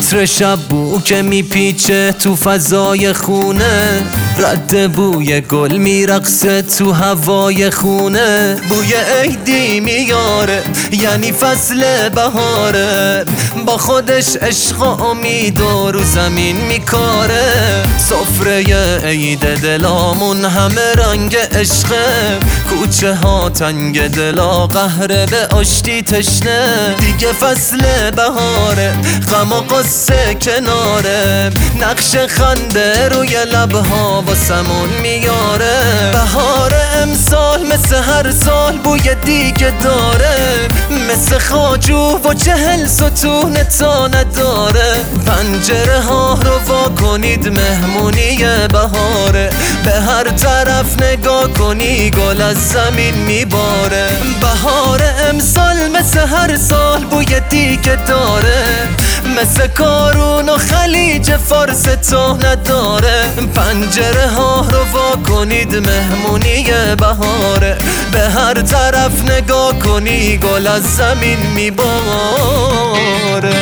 عطر شب بو که میپیچه تو فضای خونه، رد بوی گل میرقصه تو هوای خونه. بوی عیدی میاره یعنی فصل بهاره، با خودش عشق و امید و رو زمین میکاره. سفره عید دلامون همه رنگ عشقه، کوچه ها تنگ دلا قهره به آشتی تشنه. دیگه فصل بهاره غم و قصه کناره، نقش خنده روی لبها واسمون میاره. بهار امسال مثل هر سال بوی دیگه داره، مثل خاجو و 40 ستون تا نداره. پنجره ها رو وا کنید مهمونی بهاره، به هر طرف نگاه کنی گل از زمین میباره. بهار امسال مثل هر سال بوی دیگه داره، مثل کارون و خلیج فارس تا نداره. پنجره ها رو وا کنید مهمونی بهاره، به هر طرف نگاه کنی گل از زمین میباره.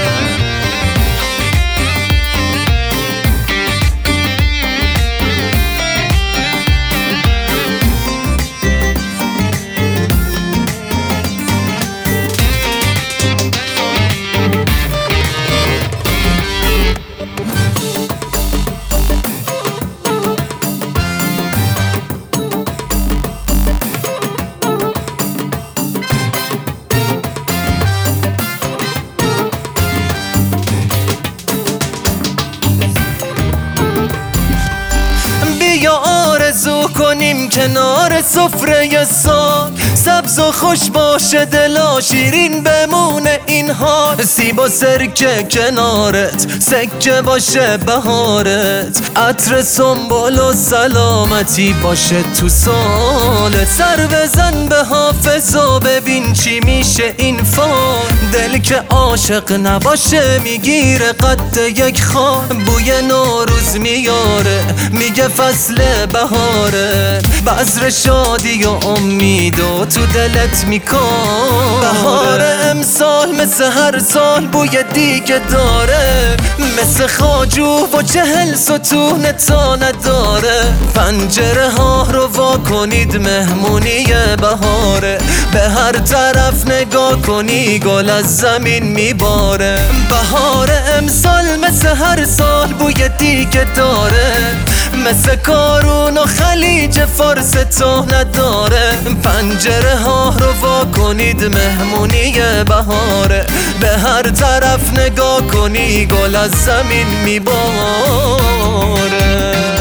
یا آرزو کنیم کنار سفره سال، سبز و خوش باشه دلا شیرین بمونه این حال. سیب و سرکه کنارت سکه باشه بهارت، عطر سنبل و سلامتی باشه تو سالت. سر بزن به حافظ و ببین چی میشه این فال، دل که عاشق نباشه میگیره قد یک خال. بوی نوروز میاره میگه فصل بهاره، بذر شادی و امید و تو دلت میکاره. بهار امسال مثل هر سال بوی دیگه داره، مثل خاجو و 40 ستون تا نداره. پنجره ها رو وا کنید مهمونی بهاره، به هر طرف نگاه کنی گل از زمین میباره. بهار امسال مثل هر سال بوی دیگه داره، مثل کارون و خلیج فارس تا نداره. پنجره ها رو وا کنید مهمونی بهاره، به هر طرف نگاه کنی گل از زمین میباره.